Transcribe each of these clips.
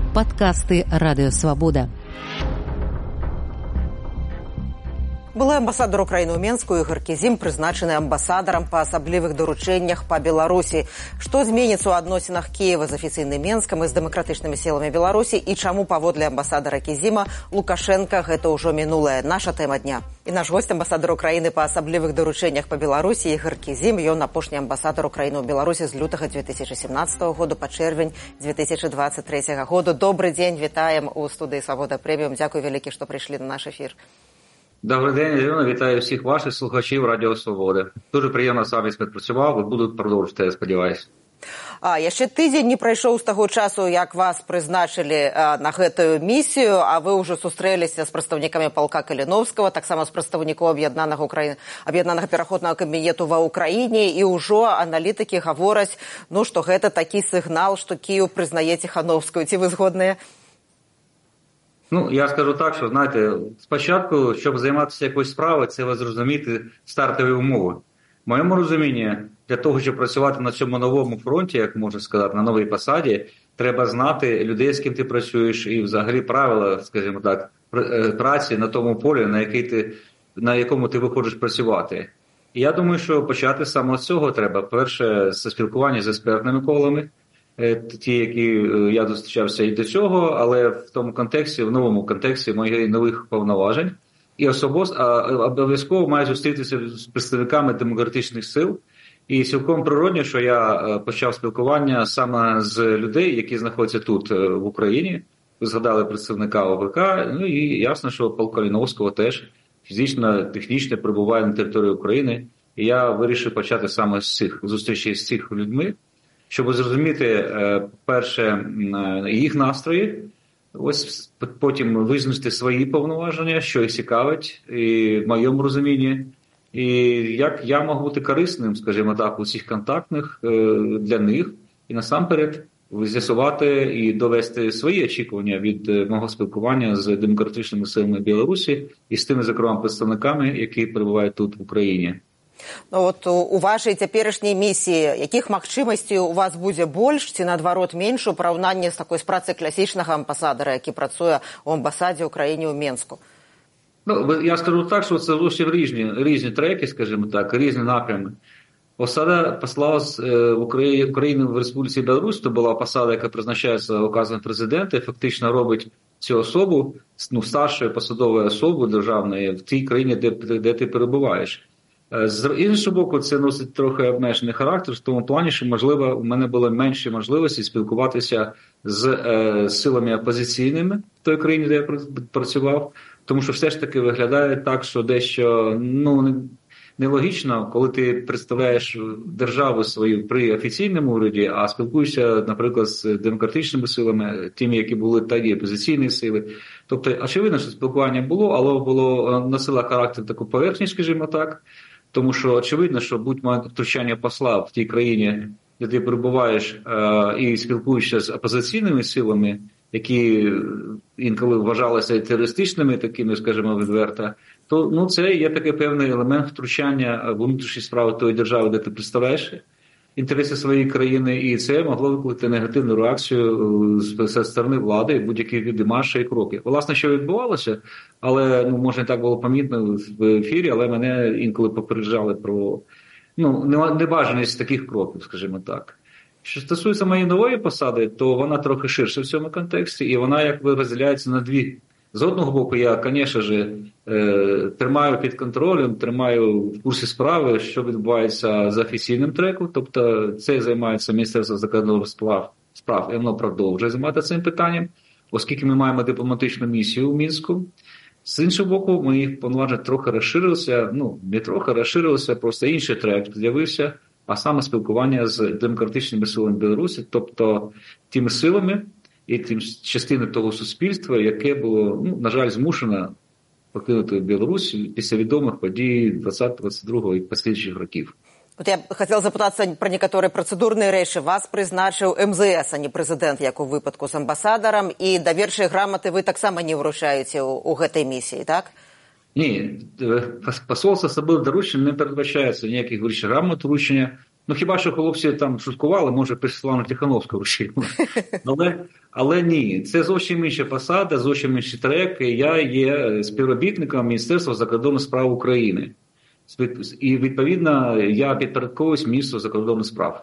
Падкасты Радыёвабода. Былы амбасадар Украіны ў Менску Ігор Кізім прызначаны амбасадарам па асаблівых даручэннях па Беларусі. Што зменіцца ў адносінах Кіева з афіцыйным Менскам і з дэмакратычнымі сіламі Беларусі і чаму паводле амбасадара Кізіма Лукашенка гэта ўжо мінулае? Наша тэма дня. І наш госць амбасадар Украіны па асаблівых даручэннях па Беларусі Ігор Кізім. Ён апошні амбасадар Украіны ў Беларусі з лютага 2017 году па чэрвень 2023 году. Добры дзень, вітаем у студыі Свабода Прэміум. Дзякуй вялікі, што прыйшлі на наш ефір. Добрий день, Ірина. Вітаю всіх ваших слухачів Радіо Свободи. Дуже приємно з вами співпрацював і буду продовжувати, я сподіваюся. Яшчэ тыдзень не прайшоў з таго часу, як вас прызначылі на гэтую місію, а вы ўжо сустрэліся з прадстаўнікамі палка Каліновскага, таксама з прадстаўнікоў аб'яднанага пераходнага кабінету ва Ўкраіне, і ўжо аналітыкі гавораць, што гэта такі сігнал, што Кіеў прызнае Ціхановскую. Ці ви згодныя? Я скажу так, що, знаєте, спочатку, щоб займатися якоюсь справою, це зрозуміти стартові умови. В моєму розумінні, для того, щоб працювати на цьому новому фронті, як можна сказати, на новій посаді, треба знати людей, з ким ти працюєш, і взагалі правила, скажімо так, праці на тому полі, на якому ти виходиш працювати. І я думаю, що почати саме з цього треба. Перше, з спілкування з експертними колами, ті, які я зустрічався і до цього, але в тому контексті, в новому контексті моїх нових повноважень. І обов'язково маю зустрітися з представниками демократичних сил. І цілком природно, що я почав спілкування саме з людей, які знаходяться тут, в Україні. Ви згадали представника ОВК, і ясно, що полк Каліновського теж фізично, технічно перебуває на території України. І я вирішив почати саме з цих зустрічей з цих людьми, щоб зрозуміти, перше, їх настрої, ось потім визначити свої повноваження, що їх цікавить, і в моєму розумінні, і як я можу бути корисним, скажімо так, у цих контактних для них, і насамперед з'ясувати і довести свої очікування від мого спілкування з демократичними силами Білорусі і з тими, зокрема, представниками, які перебувають тут в Україні. У вашай цяперашняй місіі, якіх магчымасцей у вас будзе больш ці, наадварот, менш у параўнанні з працай класічнага амбасадара, які працуе ў амбасадзе України ў Менску? Я скажу так, що це зовсім різні треки, скажімо так, різні напрями. Посада посла України в Республіці Білорусь, то була посада, яка призначається указом президента, і фактично робить цю особу, старшою посадовою особою державною в тій країні, де ти перебуваєш. З іншого боку, це носить трохи обмежений характер, в тому плані, що, можливо, у мене були менші можливості спілкуватися з силами опозиційними в той країні, де я працював, тому що все ж таки виглядає так, що дещо нелогічно, коли ти представляєш державу свою при офіційному уряді, а спілкуєшся, наприклад, з демократичними силами, тими, які були тоді опозиційні сили. Тобто, очевидно, що спілкування було, але носило характер таку поверхні, скажімо так, тому що очевидно, що будь-мо втручання посла в тій країні, де ти перебуваєш і спілкуєшся з опозиційними силами, які інколи вважалися терористичними, такими, скажімо, відверто, то це є такий певний елемент втручання в внутрішні справи тої держави, де ти представляєш інтереси своєї країни, і це могло викликати негативну реакцію зі сторони влади і будь-які демарші і кроки. Власне, що відбувалося, але, може, не так було помітно в ефірі, але мене інколи попереджали про небажаність таких кроків, скажімо так. Що стосується моєї нової посади, то вона трохи ширша в цьому контексті, і вона, якби, розділяється на дві. З одного боку, я, звісно ж, тримаю під контролем, тримаю в курсі справи, що відбувається з офіційним треком, тобто це займається Міністерство закордонних справ, і воно продовжує займатися цим питанням, оскільки ми маємо дипломатичну місію у Мінську. З іншого боку, мої повноваження трохи розширилися, не трохи розширилися, просто інший трек з'явився, а саме спілкування з демократичними силами Білорусі, тобто тими силами і тим частиною того суспільства, яке було, на жаль, змушено покинути Білорусь після відомих подій 20-22 і послідчих років. Я хотела запытаться про некоторые процедурные рэчы. Вас прызначыў МЗС, а не прэзідэнт, як у выпадку з амбасадарам, і даверчыя граматы вы таксама не ўручаеце у гэтай місіі, так? Ні, посольство особливих доручень не передбачається ніяких грамот вручення. Ну, хіба що хлопці там шуткували, може, Світлану Тихановську вручили. Але ні, це зовсім інша посада, зовсім інший трек. Я є співробітником Міністерства закордонних справ України. І, відповідно, я підпорядковуюсь міністру закордонних справ.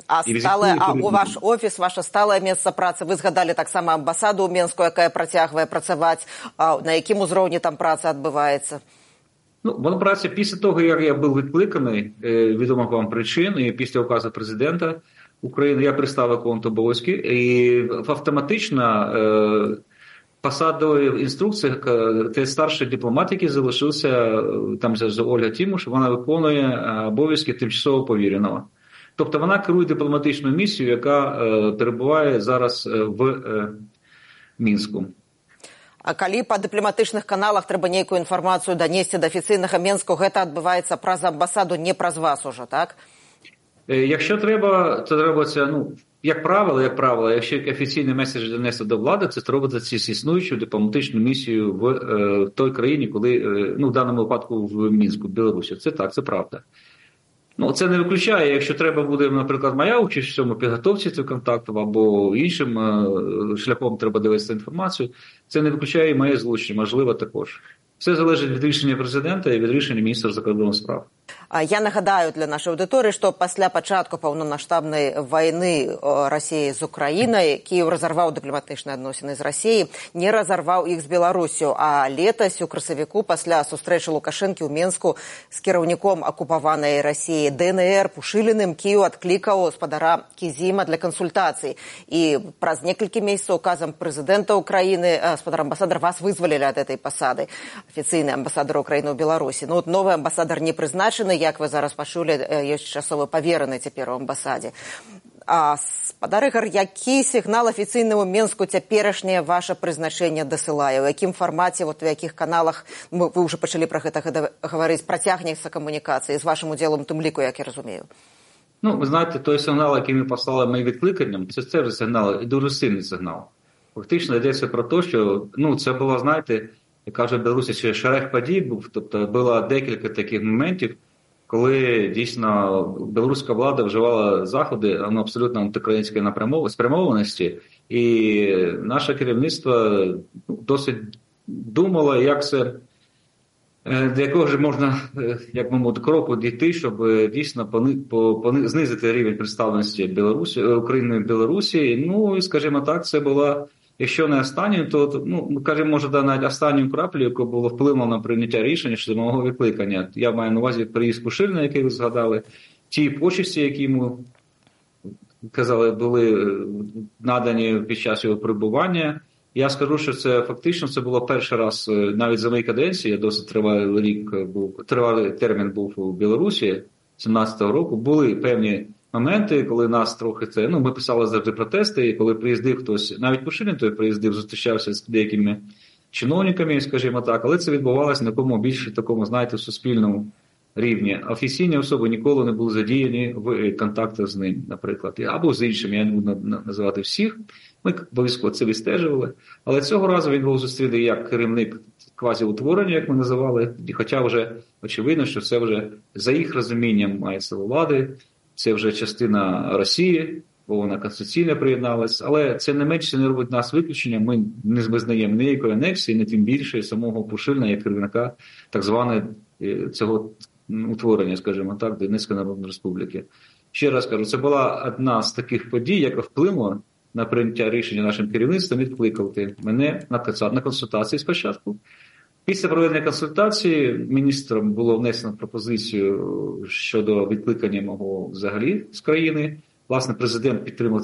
У ваш офіс, ваше стале місце праці, ви згадали так само амбасаду у Мінську, яка працягває працювати. На якому узровні там праця відбувається? Ну, вона праця після того, як я був відкликаний, відомих вам причин, і після указу президента України, я перестав виконувати обов'язки, і автоматично посадові інструкції, той старший дипломат, який залишився, там же Ольга Тімуш, вона виконує обов'язки тимчасово повіреного. Тобто вона керує дипломатичною місією, яка перебуває зараз в Мінську. А калі па дыпламатычных каналах трэба нейкую інфармацыю данесці да афіцыйнага Мінску, гэта адбываецца праз амбасаду, не праз вас уже, так? Якщо треба, то робиться, ну, як правило, якщо офіційний меседж донесе до влади, це робиться через існуючу дипломатичну місію в той країні, коли, ну, в даному випадку в Мінську, в Білорусі. Це так, це правда. Ну, це не виключає, якщо треба буде, наприклад, моя участь в цьому підготовці цих контактів або іншим шляхом треба дивитися інформацію, це не виключає і моє злочин, можливо, також. Все залежить від рішення президента і від рішення міністра закордонних справ. Я нагадаю для нашай аўдыторыі, што пасля пачатку паўнамаштабнай вайны Расіі з Украінай Кіеў разарваў дыпламатычныя адносіны з Расіяй, не разарваў іх з Беларусю, а летась у красавіку пасля сустрэчы Лукашэнкі ў Мінску з кіраўніком акупаванай Расіі ДНР Пушыліным Кіеў адклікаў спадара Кізіма для кансультацый. І праз некалькі месяцаў указам прэзідэнта Украіны, спадар амбасадар, вас вызвалілі ад этой пасады, афіцыйны амбасадар Украіны ў Беларусі. Ну, от новы амбасадар не прызначаны, як вы зараз пачулі, ёсць часовы павераны цяпер у амбасадзе. Спадар Ігар, які сігнал афіцыйнаму Мінску цяперашняе ваше прызначэнне дасылае? У якім фармаце, вот, у якіх каналах, вы ўжо пачалі пра гэта гаварыць, працягнецца камунікацыі з вашым удзелам у тым ліку, як я разумею? Ну, ви знаєте, той сигнал, який ми послали моїм відкликанням, це вже сигнал, і дуже сильний сигнал. Фактично йдеться про те, що, ну, це було, знаєте, як кажуть в Білорусі, ще шерех подій був, тобто було декілька таких моментів, коли дійсно білоруська влада вживала заходи абсолютно антиукраїнської спрямованості, і наше керівництво досить думало, як це, до якого ж можна, як мовити, кроку дійти, щоб дійсно знизити рівень представленості України в Білорусі. Ну, і, скажімо так, це була, якщо не останньою, то, ну, кажемо, може, навіть останньою краплею, яка було впливом на прийняття рішення щодо мого відкликання. Я маю на увазі приїзд Пушиліна, який ви згадали, ті почесті, які йому, казали, були надані під час його перебування. Я скажу, що це фактично це було перший раз, навіть за моїй каденції, досить тривалий термін був у Білорусі 17-го року, були певні моменти, коли нас трохи це, ну, ми писали завжди протести, і коли приїздив хтось, навіть Пушилін той приїздив, зустрічався з деякими чиновниками, скажімо так, але це відбувалося на якому більше такому, знаєте, суспільному рівні. Офіційні особи ніколи не були задіяні в контактах з ним, наприклад, або з іншими, я не буду називати всіх. Ми обов'язково це відстежували, але цього разу він був зустрінений як керівник квазіутворення, як ми називали, хоча вже очевидно, що це вже за їх розумінням має силу влади, це вже частина Росії, бо вона конституційно приєдналась, але це не менше не робить нас виключення, ми не визнаємо ніякої анексії, не тим більше самого Пушиліна як керівника так званого цього утворення, скажімо так, Донецької Народної Республіки. Ще раз кажу, це була одна з таких подій, яка вплинула на прийняття рішення нашим керівництвом відкликати мене на консультації спочатку. Після проведення консультації міністром було внесено пропозицію щодо відкликання мого взагалі з країни. Власне, президент підтримав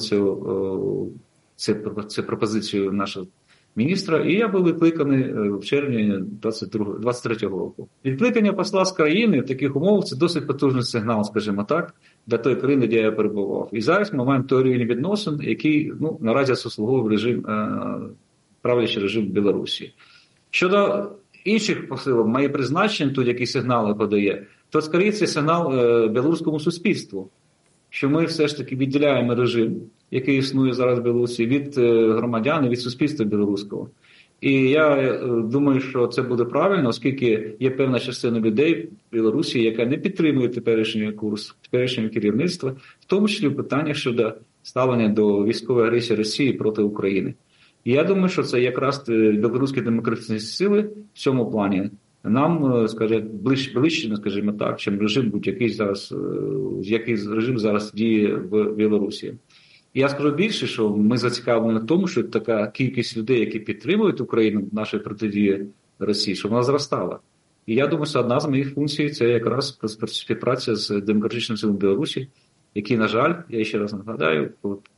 цю пропозицію нашого міністра, і я був відкликаний в червні 23-го року. Відкликання посла з країни в таких умовах – це досить потужний сигнал, скажімо так, для тої країни, де я перебував. І зараз ми маємо той рівень відносин, який, ну, наразі заслуговує правлячий режим Білорусі. Щодо інших посилів, мої призначення, тут які сигнали подає, то, скоріше, це сигнал білоруському суспільству, що ми все ж таки відділяємо режим, який існує зараз в Білорусі, від громадян і від суспільства білоруського. І я думаю, що це буде правильно, оскільки є певна частина людей в Білорусі, яка не підтримує теперішній курс, теперішнього керівництва, в тому числі в питаннях щодо ставлення до військової агресії Росії проти України. І я думаю, що це якраз білоруські демократичні сили в цьому плані нам, скажімо, ближче, скажімо так, чим режим будь-який зараз, який режим зараз діє в Білорусі. І я скажу більше, що ми зацікавлені в тому, що така кількість людей, які підтримують Україну в нашій протидії Росії, щоб вона зростала. І я думаю, що одна з моїх функцій – це якраз співпраця з демократичним силом Білорусі, які, на жаль, я ще раз нагадаю,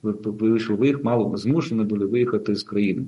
мало змушені були виїхати з країни.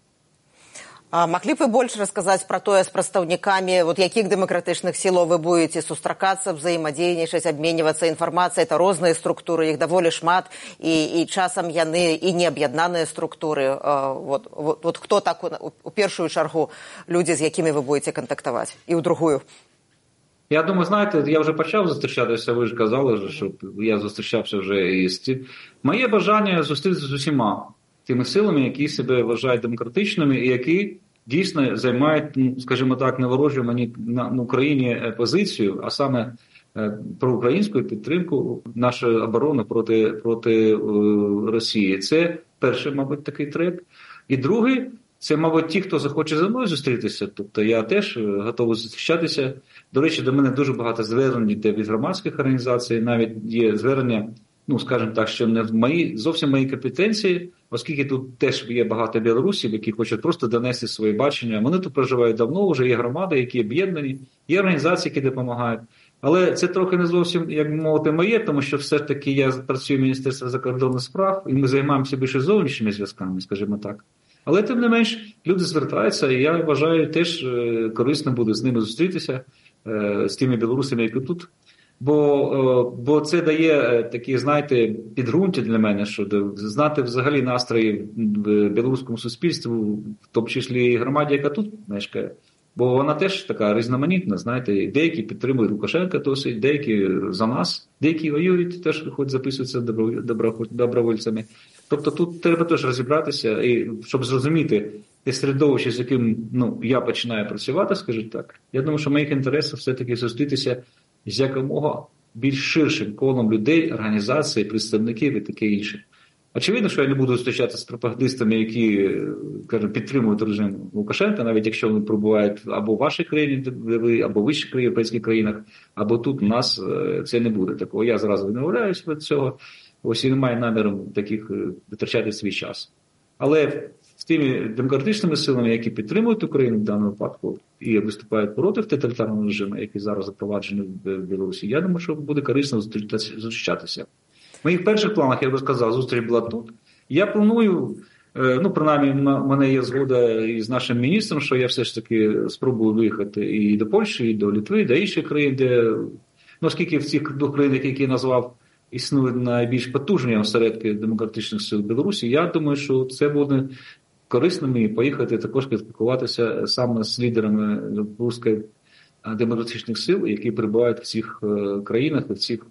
А маглі б ви больше рассказать про тое з прадстаўнікамі, вот якіх дэмакратычных сілаў вы будете сустракацца, взаимодейнічаць, абменьвацца інфармацыяй? Это розныя структуры, іх даволі шмат, і часам яны і не аб'яднаныя структуры. Вот хто так у першую чаргу людзі, з якімі ви будете кантактаваць, і ў другую? Я думаю, знаєте, я вже почав зустрічатися, ви ж казали, що я зустрічався вже із цим. Моє бажання зустрітися з усіма тими силами, які себе вважають демократичними і які дійсно займають, скажімо так, не ворожу мені на Україні позицію, а саме проукраїнську підтримку нашої оборони проти Росії. Це перший, мабуть, такий трек. І другий, це, мабуть, ті, хто захоче зі мною зустрітися. Тобто я теж готовий зустрічатися. До речі, до мене дуже багато звернень від громадських організацій, навіть є звернення, скажімо так, що не в зовсім мої компетенції, оскільки тут теж є багато білорусів, які хочуть просто донести своє бачення. Вони тут проживають давно, вже є громади, які об'єднані, є організації, які допомагають. Але це трохи не зовсім, як мовити, моє, тому що все ж таки я працюю в Міністерстві закордонних справ, і ми займаємося більше зовнішніми зв'язками, скажімо так. Але, тим не менш, люди звертаються, і я вважаю, теж корисно буде з ними зустрітися, з тими білорусами, які тут. Бо це дає такі, знаєте, підґрунтя для мене, що знати взагалі настрої в білоруському суспільстві, в тому числі і громаді, яка тут мешкає. Бо вона теж така різноманітна, знаєте, деякі підтримують Лукашенка досить, деякі за нас, деякі воюють, теж виходять, записуються добровольцями. Тобто тут треба теж розібратися, і щоб зрозуміти те середовище, з яким я починаю працювати, скажімо так. Я думаю, що в моїх інтересах все-таки зустрітися з якомога більш ширшим колом людей, організацій, представників і таке інше. Очевидно, що я не буду зустрічатися з пропагандистами, які, кажуть, підтримують режим Лукашенка, навіть якщо вони пробувають або в вашій країні, або в інших європейських країнах, або тут у нас це не буде такого. Я зразу відмовляюся від цього. Ось і немає наміру таких витрачати свій час. Але з тими демократичними силами, які підтримують Україну в даному випадку і виступають проти тоталітарного режиму, який зараз запроваджений в Білорусі, я думаю, що буде корисно зустрічатися. В моїх перших планах, я би сказав, зустріч була тут. Я планую, принаймні, в мене є згода із нашим міністром, що я все ж таки спробую виїхати і до Польщі, і до Литви, і до інших країн, де, оскільки в цих двох країнах, які я назвав, існують найбільш потужні осередки демократичних сил Білорусі, я думаю, що це буде корисним і поїхати також спілкуватися саме з лідерами білоруських демократичних сил, які перебувають в цих країнах і в цих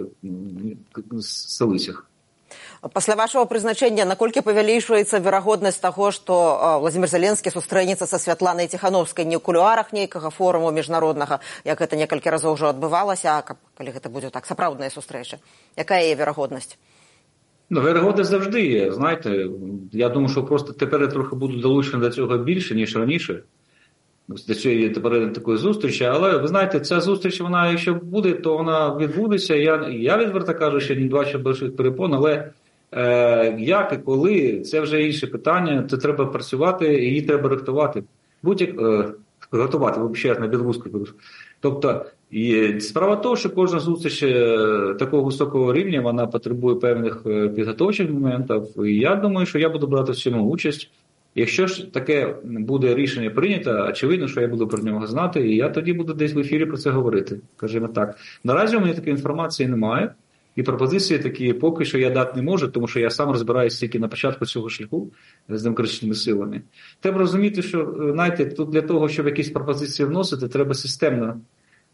столицях. Пасля вашего прызначэння, наколькі павялічваецца верагоднасць таго, што Владзімір Зеленскі сустрэнецца са Святланай Ціхановскай не ў кулуарах нейкага форуму міжнароднага, як гэта некалькі разоў ужо адбывалася, а калі гэта будзе так сапраўдная сустрэча? Якая яе верагоднасць? Верагодність завжди є, знаєте. Я думаю, що просто тепер я трохи буду долучений до цього більше, ніж раніше. До цієї тепер такої зустрічі, але ви знаєте, ця зустріч, вона, якщо буде, то вона відбудеться. Я відверто кажу, що не бачу больших перепон, але як і коли, це вже інше питання, це треба працювати, її треба рихтувати. Готувати, взагалі, на білоруську. Тобто, справа в тому, що кожна зустріч такого високого рівня, вона потребує певних підготовчих моментів, і я думаю, що я буду брати в цьому участь. Якщо ж таке буде рішення прийнято, очевидно, що я буду про нього знати, і я тоді буду десь в ефірі про це говорити, скажімо так. Наразі у мене такої інформації немає, і пропозиції такі поки що я дати не можу, тому що я сам розбираюся тільки на початку цього шляху з демократичними силами. Треба розуміти, що, знаєте, тут для того, щоб якісь пропозиції вносити, треба системно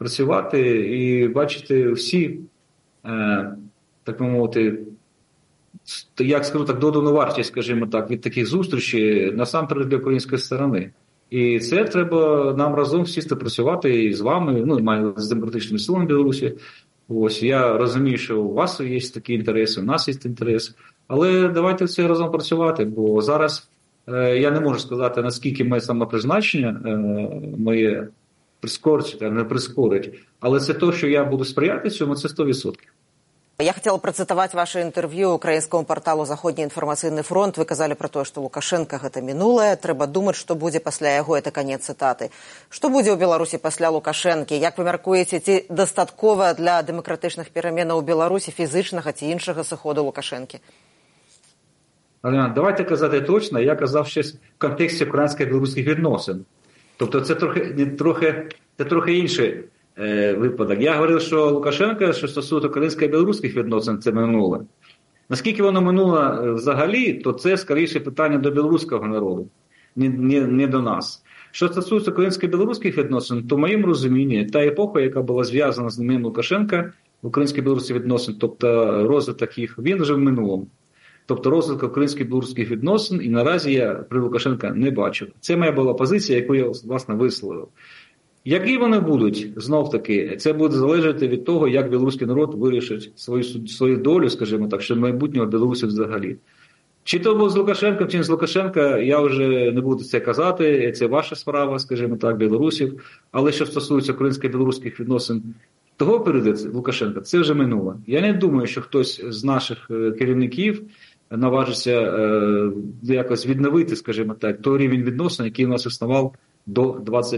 працювати і бачити всі, так би мовити, як скажу так, додану вартість, скажімо так, від таких зустрічей, насамперед для української сторони. І це треба нам разом сісти працювати і з вами, ну, маю з демократичними силами Білорусі. Ось, я розумію, що у вас є такі інтереси, у нас є інтерес. Але давайте все разом працювати, бо зараз я не можу сказати, наскільки моє самопризначення моє прискорить, не прискорить. Але це те, що я буду сприяти цьому, це 100%. Я хотела процитовать ваше интервью украинскому порталу «Заходний информационный фронт». Вы казали про то, что Лукашенко – это минулое. Трэба думать, что будет пасля яго. Это конец цитаты. Что будет у Беларусі пасля Лукашенки? Як вы мяркуеце, ці дастаткова для демократичных пераменаў у Беларусі фізичнага ці іншага сыходу Лукашенки? Аліна, давайте казати точно. Я казав ще в контексті українсько-білоруських відносин. Тобто це трохи інший випадок. Я говорив, що Лукашенко, що стосується українсько-білоруських відносин, це минуле. Наскільки воно минуле взагалі, то це скоріше питання до білоруського народу, не до нас. Що стосується українсько-білоруських відносин, то в моєму розумінні та епоха, яка була зв'язана з ним Лукашенка, українсько-білоруських відносин, тобто розвиток їх, він вже в минулому. Тобто розвиток українсько-білоруських відносин, і наразі я при Лукашенка не бачу. Це моя була позиція, яку я, власне, висловив. Які вони будуть, знов-таки, це буде залежати від того, як білоруський народ вирішить свою долю, скажімо так, що майбутнього Білорусі взагалі. Чи то був з Лукашенком, чи не з Лукашенка, я вже не буду це казати, це ваша справа, скажімо так, білорусів. Але що стосується українсько-білоруських відносин того періоду Лукашенка, це вже минуло. Я не думаю, що хтось з наших керівників наважиться якось відновити, скажімо так, той рівень відносин, який у нас існував до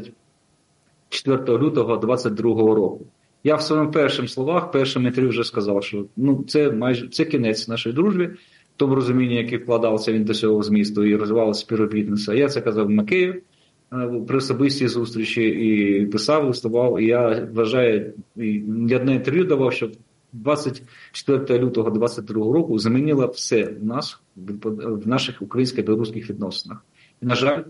24 лютого 2022 року. Я в своїм першому інтерв'ю вже сказав, що це кінець нашої дружби, в тому розумінні, яке вкладався він до цього змісту і розвивалося співробітництво. Я це казав в Макею при особистій зустрічі і писав, листував. І я вважаю, і одне інтерв'ю давав, що 24 лютого 2022 року змінило все в нас, в наших українсько-білоруських відносинах. І, на жаль,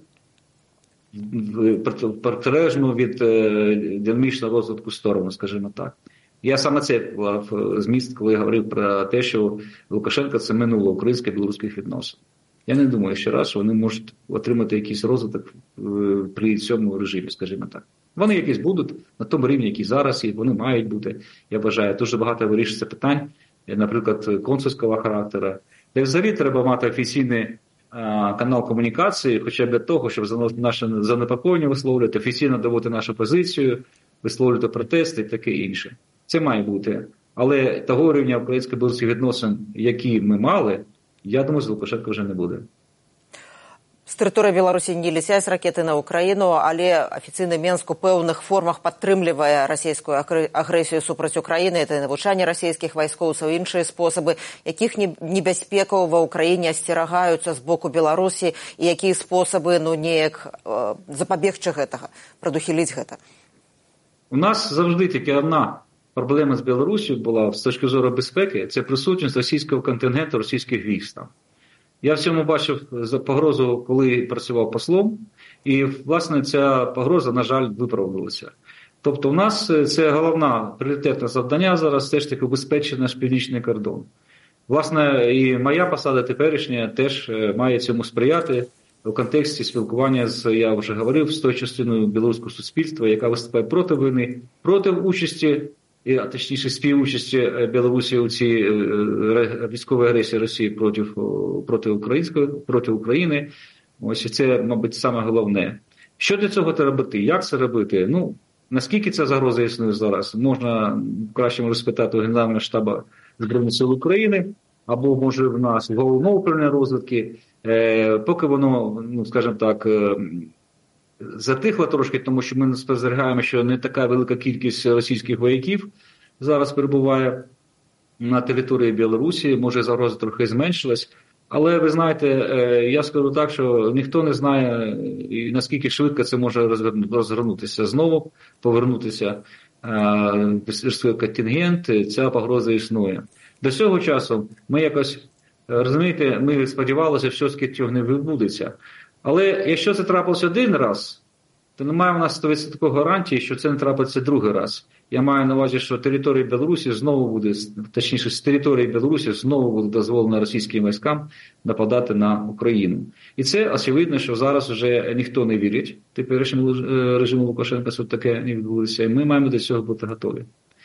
протилежну від динамічного розвитку сторону, скажімо так. Я саме це вклав зміст, коли я говорив про те, що Лукашенко – це минуло українсько-білоруських відносин. Я не думаю ще раз, що вони можуть отримати якийсь розвиток при цьому режимі, скажімо так. Вони якісь будуть на тому рівні, який зараз є, вони мають бути, я вважаю. Дуже багато вирішується питань, наприклад, консульського характеру. Та взагалі треба мати офіційний канал комунікації, хоча б для того, щоб наше занепокоєння висловлювати, офіційно доводити нашу позицію, висловлювати протести і таке інше. Це має бути. Але того рівня українсько-білоруських відносин, які ми мали, я думаю, з Лукашенко вже не буде. З тэрыторыі Беларусі не лецяць ракеты на Украіну, але афіцыйны Менск у пэўных формах падтрымлівае расійскую агрэсію супраць Украіны. Это навучанне расійскіх вайскоўцаў, іншыя спосабы, якіх небяспекаў ва Ўкраіне асцерагаюцца з боку Беларусі і якія спосабы, неяк запабегчы гэтага, прадухіліць гэта. У нас завжди тільки одна проблема з Білорусі була з точки зору безпеки – це присутність російського контингенту, російських військ там. Я в цьому бачив погрозу, коли працював послом, і, власне, ця погроза, на жаль, виправдалася. Тобто у нас це головне пріоритетне завдання зараз теж таки убезпечити наш північний кордон. Власне, і моя посада теперішня теж має цьому сприяти у контексті спілкування з, я вже говорив, з тою частиною білоруського суспільства, яка виступає проти війни, проти участі, а точніше співучасті Білорусі у цій військовій агресії Росії проти України. Ось це, мабуть, саме головне. Що для цього робити? Як це робити? Наскільки ця загроза існує зараз? Можна краще розпитати у Генерального штабу Збройних сил України, або, може, в нас в Головного управління розвідки. Поки воно, скажімо так, затихло трошки, тому що ми спостерігаємо, що не така велика кількість російських вояків зараз перебуває на території Білорусі, може загроза трохи зменшилась. Але ви знаєте, я скажу так, що ніхто не знає, наскільки швидко це може розгорнутися знову, повернутися контингент, ця погроза існує. До цього часу ми якось, розумієте, ми сподівалися, що цього не відбудеться. Але якщо це трапилося один раз, то немає у нас 100% гарантії, що це не трапиться другий раз. Я маю на увазі, що територія Білорусі знову буде, точніше, з території Білорусі знову буде дозволено російським військам нападати на Україну. І це очевидно, що зараз вже ніхто не вірить теперішньому режиму Лукашенка, що таке не відбулося, і ми маємо до цього бути готові.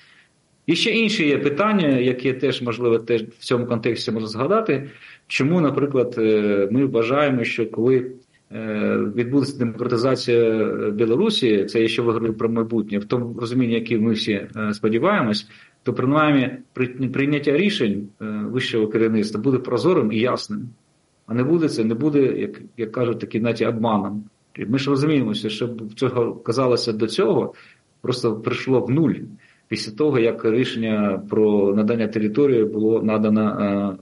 І ще інші є питання, які теж, можливо, теж в цьому контексті можна згадати. Чому, наприклад, ми вважаємо, що коли відбудеться демократизація Білорусі, це я ще говорив про майбутнє, в тому розумінні, яке ми всі сподіваємось, то принаймні прийняття рішень вищого керівництва буде прозорим і ясним. А не буде це, не буде, як кажуть, такі, знаєте, обманом. Ми ж розуміємо, що щоб цього казалося до цього, просто прийшло в нуль. Після того, як рішення про надання території було надано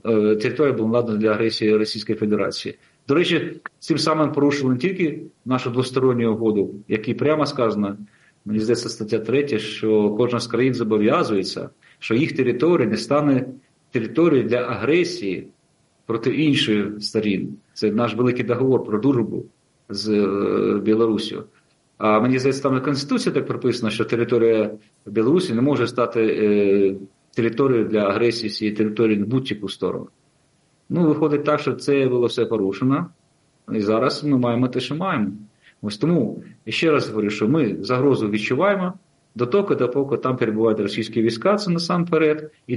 для агресії Російської Федерації. До речі, цим самим порушили не тільки нашу двосторонню угоду, якій прямо сказано, мені здається, стаття 3, що кожна з країн зобов'язується, що їх територія не стане територією для агресії проти іншої сторін. Це наш великий договор про дружбу з Білоруссю. А мені здається, там на Конституції так прописано, що територія Білорусі не може стати територією для агресії цієї території в будь-яку сторону. Ну, виходить так, що це було все порушено, і зараз ми маємо те, що маємо. Ось тому, ще раз говорю, що ми загрозу відчуваємо допоки там перебувають російські війська, це насамперед, і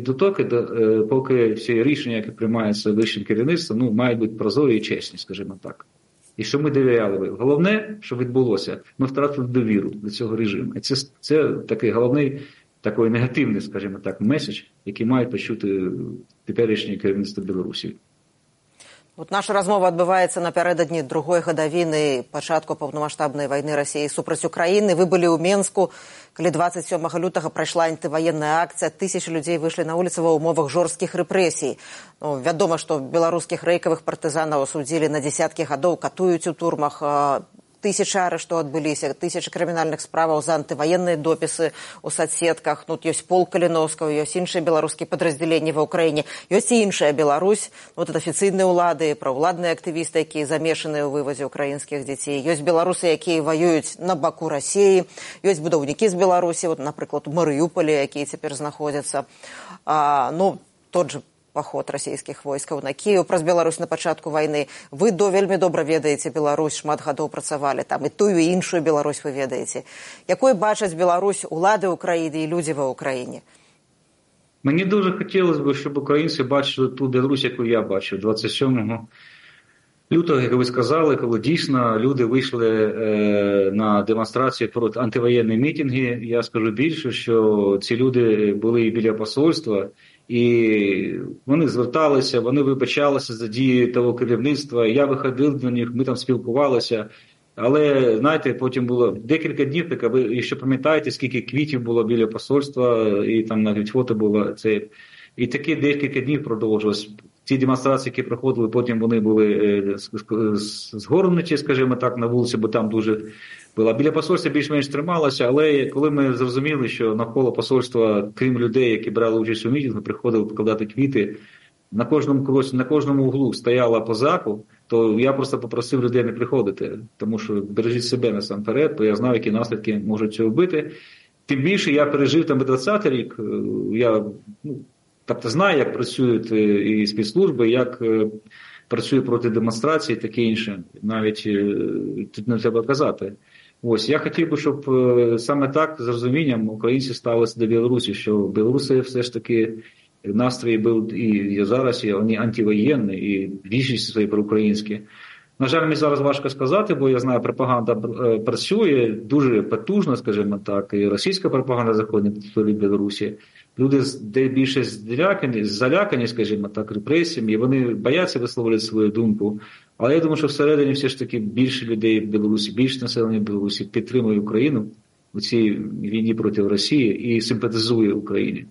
поки всі рішення, які приймаються вищим керівництвом, мають бути прозорі і чесні, скажімо так. І що ми довіряли би. Головне, що відбулося, ми втратили довіру до цього режиму. І це такий головний, такий негативний, скажімо так, меседж, який мають почути теперішнє керівництво Білорусі. От наша розмова відбувається напередодні другої гадавіни пачатку повномасштабної війни Росії супроць України. Ви були у Мінську, коли 27 лютого пройшла антивоєнна акція. Тисячі людей вийшли на вулиці в умовах жорстких репресій. Відомо, що білоруських рейкових партизанів осудили на десятки годів, катують у турмах. Тысячи арештаў адбыліся, тысячи крымінальных справаў за антываенныя допісы ў соцсетках. Ёсць полк Каліноўскага, ёсць іншыя беларускія падраздзяленні ва ўкраіне, ёсць і іншая Беларусь, афіцыйныя ўлады, праўладныя актывісты, якія замешаныя ў вывазе ўкраінскіх дзяцей. Ёсць беларусы, якія ваююць на баку Расіі, ёсць будаўнікі з Беларусі, напрыклад, у Марыюполі, якія цяпер знаходзяцца. Тот же паход расійскіх войскаў на Кіеў праз Беларусь на пачатку вайны. Вы вельмі добра ведаеце Беларусь, шмат гадоў працавалі там, і тую і іншую Беларусь вы ведаеце. Якой бачаць Беларусь улады ўкраіны і людзі ва ўкраіне? Мені дуже хотілося б, щоб українці бачили ту Білорусь, яку я бачив 27 лютого, як ви сказали, коли дійсно люди вийшли на демонстрації проти антивоєнні мітинги. Я скажу більше, що ці люди були біля посольства, і вони зверталися, вони вибачалися за дії того керівництва. Я виходив до них, ми там спілкувалися. Але, знаєте, потім було декілька днів, так, ви, якщо пам'ятаєте, скільки квітів було біля посольства, і там навіть фото було це. І такі декілька днів продовжилось. Ці демонстрації, які проходили, потім вони були згорнуті, скажімо так, на вулиці, бо там дуже було. Біля посольства більш-менш трималося, але коли ми зрозуміли, що навколо посольства, крім людей, які брали участь у мітингу, приходили покладати квіти, на кожному углу стояла по знаку, то я просто попросив людей не приходити, тому що бережіть себе насамперед, бо я знав, які наслідки можуть цього бути. Тим більше я пережив там 20-й рік, я тобто знаю, як працюють і спецслужби, як працює проти демонстрацій і таке інше. Навіть тут не треба казати. Ось, я хотів би, щоб саме так, з розумінням, українці ставилися до Білорусі, що Білорусі все ж таки настрій був і зараз, і вони антивоєнні, і більшість свої проукраїнські. На жаль, мені зараз важко сказати, бо я знаю, пропаганда працює дуже потужно, скажімо так, і російська пропаганда заходить на територію Білорусі. Люди де більше залякані, скажімо так, репресіями, і вони бояться висловлювати свою думку. Але я думаю, що всередині все ж таки більше людей в Білорусі, більше населення в Білорусі підтримує Україну у цій війні проти Росії і симпатизує Україні.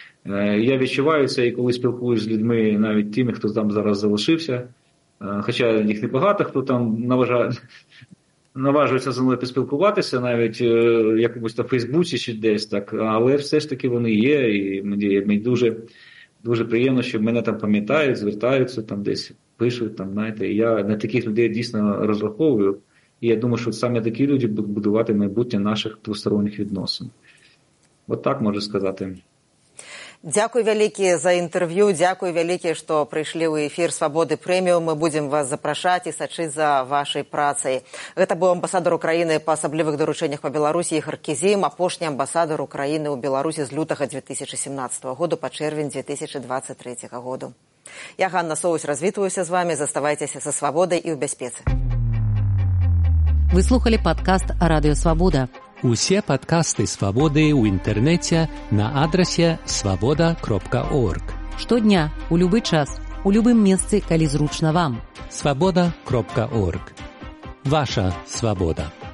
Я відчуваю це, і коли спілкуюся з людьми, навіть тими, хто там зараз залишився, хоча їх небагато, хто там наважується зі мною поспілкуватися, навіть якомусь на Фейсбуці чи десь так, але все ж таки вони є, і мені дуже, дуже приємно, що мене там пам'ятають, звертаються, там десь пишуть, там, знаєте, і я на таких людей дійсно розраховую, І я думаю, що саме такі люди будуть будувати майбутнє наших двосторонніх відносин. От так можу сказати. Дякую вялікі за інтэрв'ю, дякую вялікі, што прыйшлі ў эфір «Свабоды прэміум». Мы будзем вас запрашаць і сачыць за вашай працай. Гэта быў амбасадар Украіны па асаблівых даручэннях па Беларусі Ігор Кізім, апошні амбасадар Украіны ў Беларусі з лютага 2017 году па чэрвень 2023 году. Я, Ганна Соусь, развітваюся з вами. Заставайцеся са свабодай і ў бяспецы. Вы слухали падкаст «Радыё Свабода». Усе падкасты «Свабоды» ў інтэрнэце на адрасе свабода.орг. Штодня, у любы час, у любым месцы, калі зручна вам. Свабода.орг. Ваша свабода.